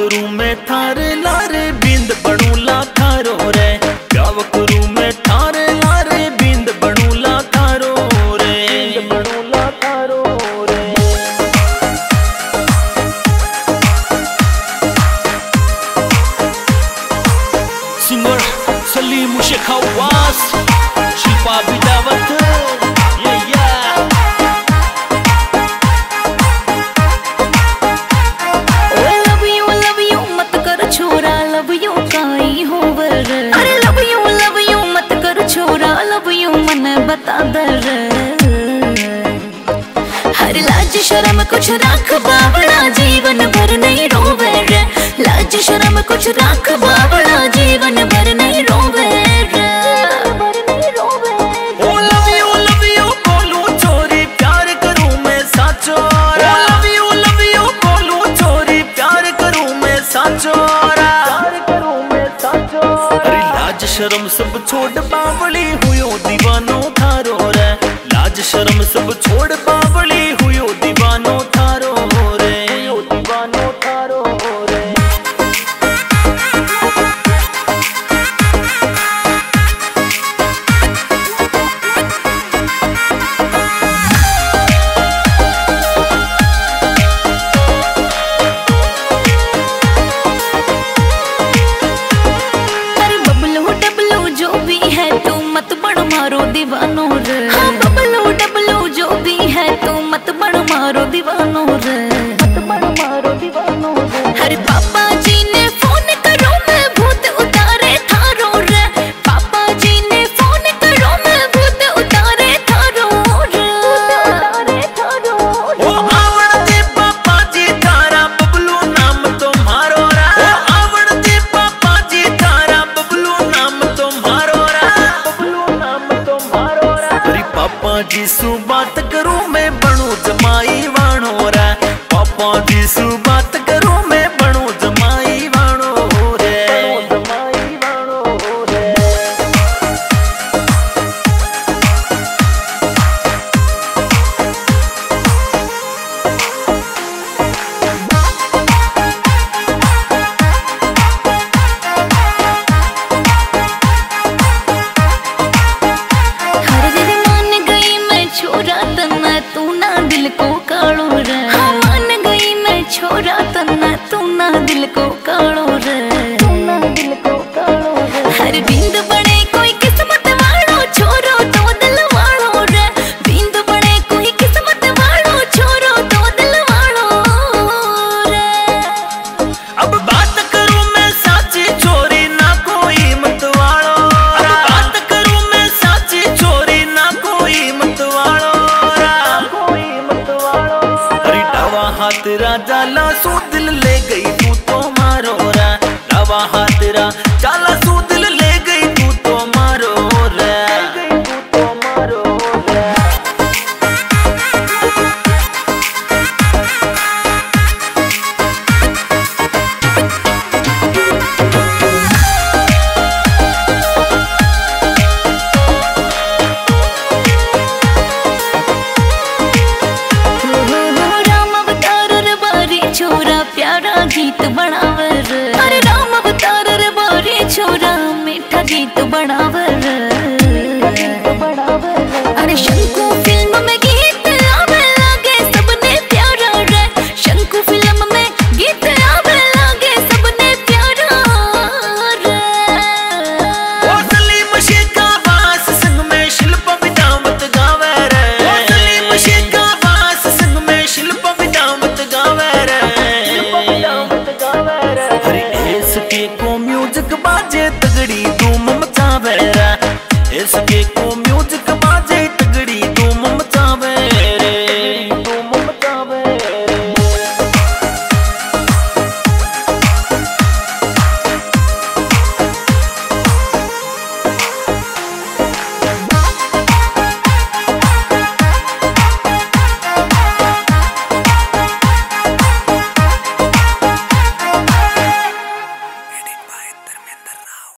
करू मैं थारे लारे बिंद बनू ला थारो रे, प्याव करू मैं थारे लारे बिंद बनू ला थारो रे, बनू ला थारो रे। सिंगर सलीम शेख हवास, शिल्पा बिदावत, बता दर हर लाज शर्म कुछ रख बावड़ा जीवन भर नहीं रोवे रे, लाज शर्म कुछ रख बावड़ा जीवन भर नहीं रोवे रे। लव यू बोलू चोरी प्यार करूं मैं साचो, लव यू बोलू चोरी प्यार करूं मैं साचो, अरे लाज शर्म सब छोड़ बावली हुयो दीवानो थारो रे, लाज शर्म सब छोड़ बावली हुयो दीवानो थारो रे, दीवानो थारो रे। अरे बबलू डबलू जो भी है तू मत बड़ मारो दीवानो रे, हाँ बबलू डबलू जो भी है तू मत बड़ मारो दीवानो रे, मत बड़ मारो दीवानो रे। अरे पापा जी ने फोन करो मैं भूत उतारे थारो रे, पापा जी ने फोन करो मैं भूत उतारे थारो रे, उतारे थारो रे। ओ आवड़ दे पापा जी तारा बबलू नाम तुम्हारो रा, ओ आवड़ दे पापा जी तारा बबलू नाम तुम्हारो रा, बबलू नाम तुम्हारो रा। अरे पापा जी सु